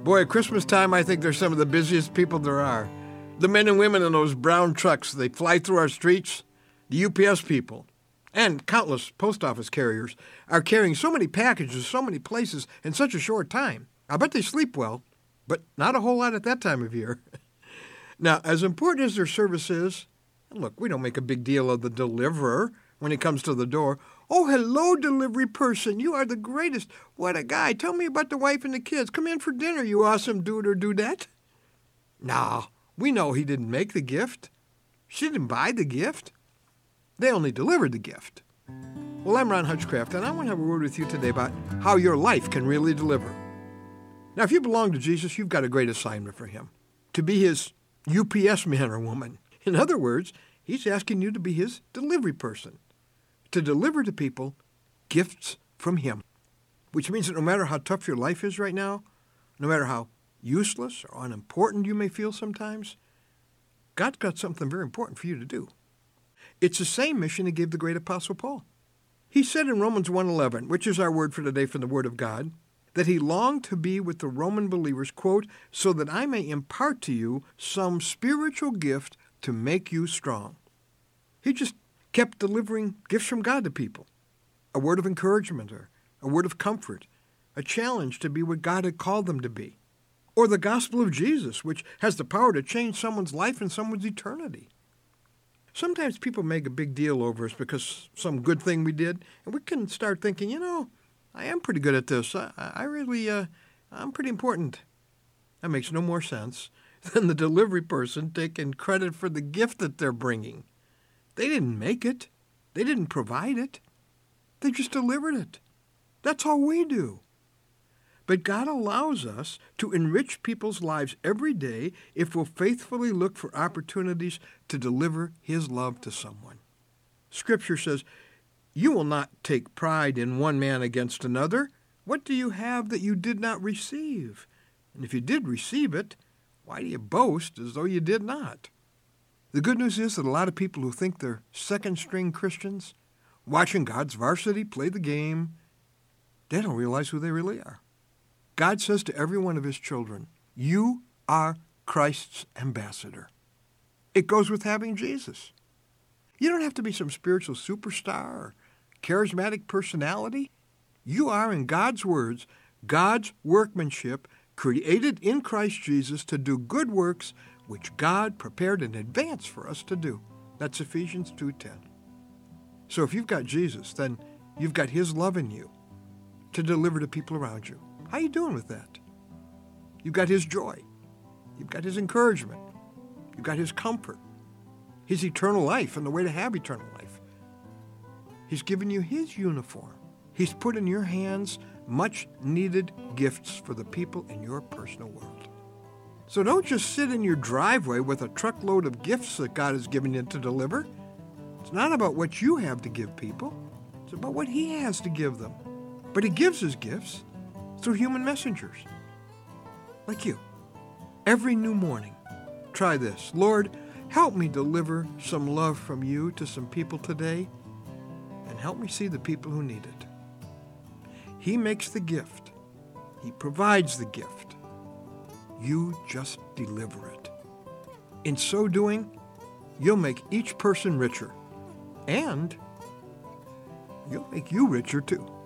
Boy, at Christmas time, I think they're some of the busiest people there are. The men and women in those brown trucks, they fly through our streets. The UPS people and countless post office carriers are carrying so many packages, so many places in such a short time. I bet they sleep well, but not a whole lot at that time of year. Now, as important as their service is, and look, we don't make a big deal of the deliverer when he comes to the door. Oh, hello, delivery person. You are the greatest. What a guy. Tell me about the wife and the kids. Come in for dinner, you awesome dude or dudette. No, we know he didn't make the gift. She didn't buy the gift. They only delivered the gift. Well, I'm Ron Hutchcraft, and I want to have a word with you today about how your life can really deliver. Now, if you belong to Jesus, you've got a great assignment for him, to be his UPS man or woman. In other words, he's asking you to be his delivery person, to deliver to people gifts from him, which means that no matter how tough your life is right now, no matter how useless or unimportant you may feel sometimes, God's got something very important for you to do. It's the same mission he gave the great Apostle Paul. He said in Romans 1:11, which is our word for today from the Word of God, that he longed to be with the Roman believers, quote, so that I may impart to you some spiritual gift to make you strong. He just kept delivering gifts from God to people, a word of encouragement or a word of comfort, a challenge to be what God had called them to be, or the gospel of Jesus, which has the power to change someone's life and someone's eternity. Sometimes people make a big deal over us because some good thing we did, and we can start thinking, I am pretty good at this. I'm pretty important. That makes no more sense than the delivery person taking credit for the gift that they're bringing. They didn't make it. They didn't provide it. They just delivered it. That's all we do. But God allows us to enrich people's lives every day if we'll faithfully look for opportunities to deliver his love to someone. Scripture says, you will not take pride in one man against another. What do you have that you did not receive? And if you did receive it, why do you boast as though you did not? The good news is that a lot of people who think they're second-string Christians, watching God's varsity play the game, they don't realize who they really are. God says to every one of his children, you are Christ's ambassador. It goes with having Jesus. You don't have to be some spiritual superstar or charismatic personality. You are, in God's words, God's workmanship, created in Christ Jesus to do good works which God prepared in advance for us to do. That's Ephesians 2:10. So if you've got Jesus, then you've got his love in you to deliver to people around you. How are you doing with that? You've got his joy. You've got his encouragement. You've got his comfort, his eternal life and the way to have eternal life. He's given you his uniform. He's put in your hands much-needed gifts for the people in your personal world. So don't just sit in your driveway with a truckload of gifts that God has given you to deliver. It's not about what you have to give people. It's about what he has to give them. But he gives his gifts through human messengers, like you. Every new morning, try this. Lord, help me deliver some love from you to some people today, and help me see the people who need it. He makes the gift. He provides the gift. You just deliver it. In so doing, you'll make each person richer, and you'll make you richer too.